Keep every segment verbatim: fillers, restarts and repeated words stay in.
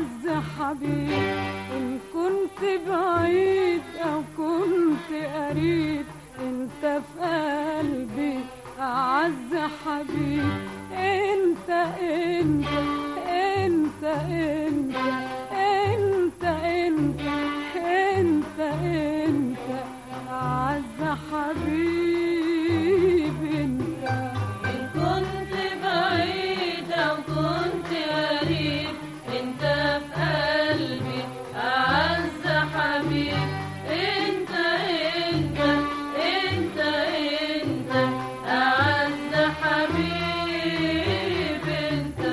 أعز حبيب، إن كنت بعيد أو كنت قريب انت في قلبي أعز حبيب. انت انت انت انت انت انت انت انت أعز حبيب. انت إن كنت بعيد أو كنت قريب انت في قلبي أعز حبيب. انت انت انت انت أعز حبيب. انت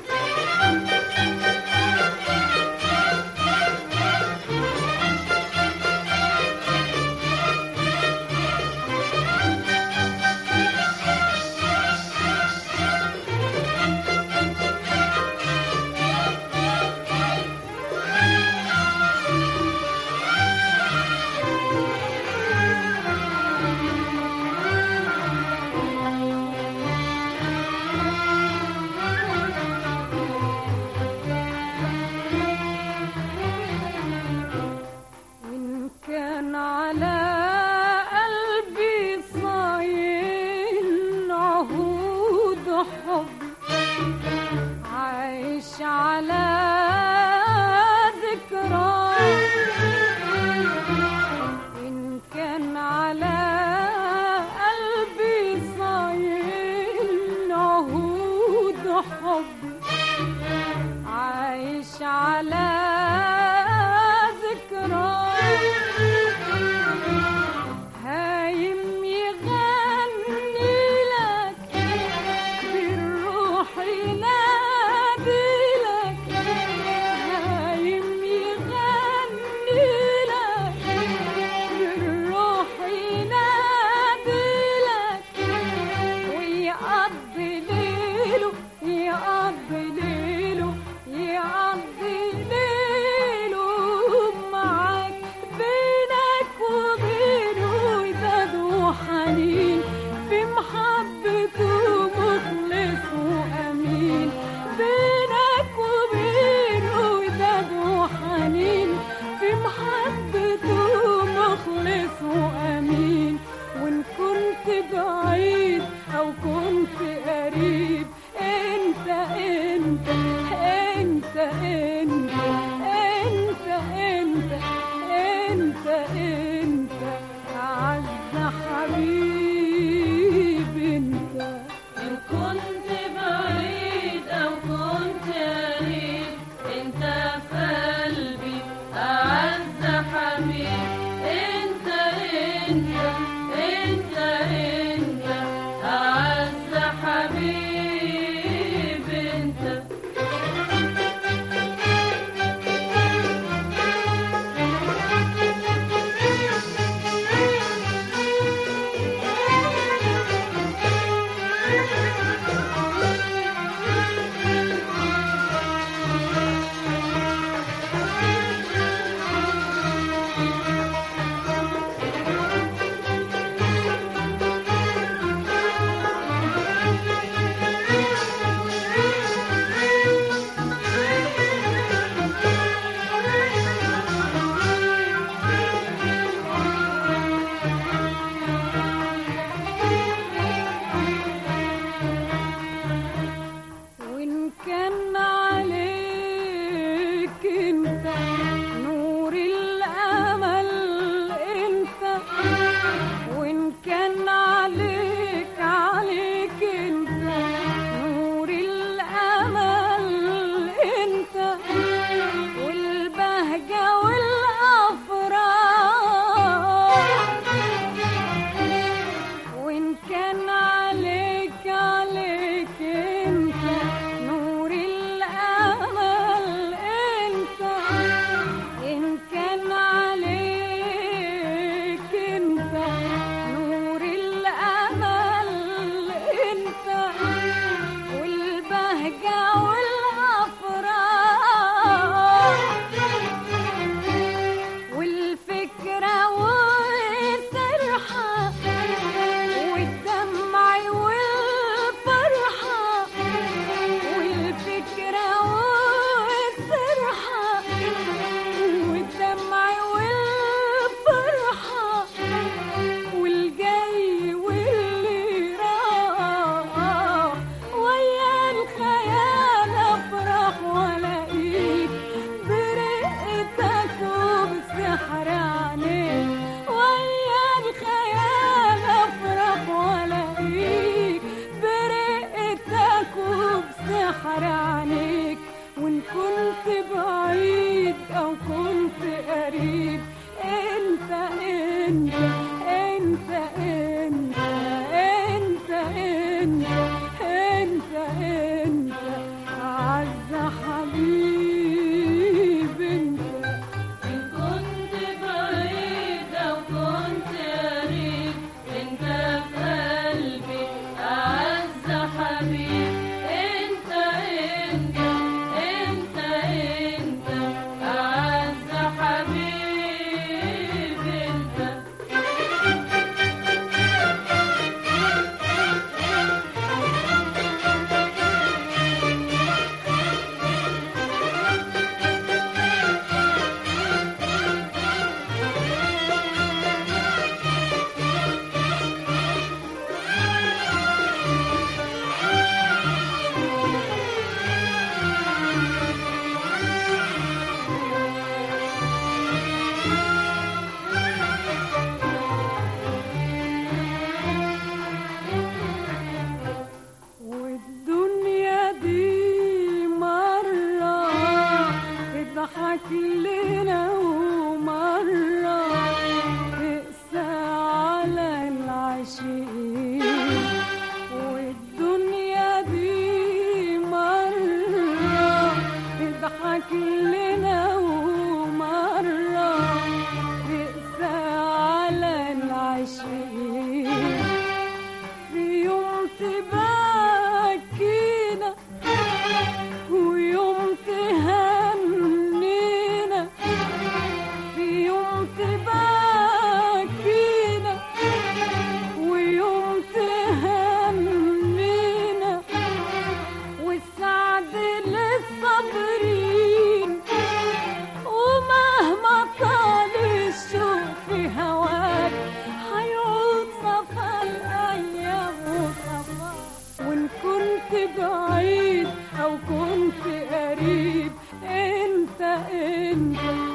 إن كان على قلبي صايل عهود حب، عايش على ذكرى. إن كان على قلبي صايل عهود حب، عايش على ذكرى. هايم يغني لك بالروح ينادي لك، هايم يغني لك بالروح ينادي لك، ويقضي ليله يقضي ليله يقضي ليله تضحك لنا ومرة تقسى على العشيق، والدنيا دي مرة تضحك لنا ومرة تقسى على العشيق، في يوم تبكينا ويوم تهنينا، في يوم تبكينا ويوم تهنينا، والسعد للصابرين، ومهما طال الشوق في هواك هيعود صفا الأيام وصفا. وإن كنت بعيد أو كنت قريب، انت انت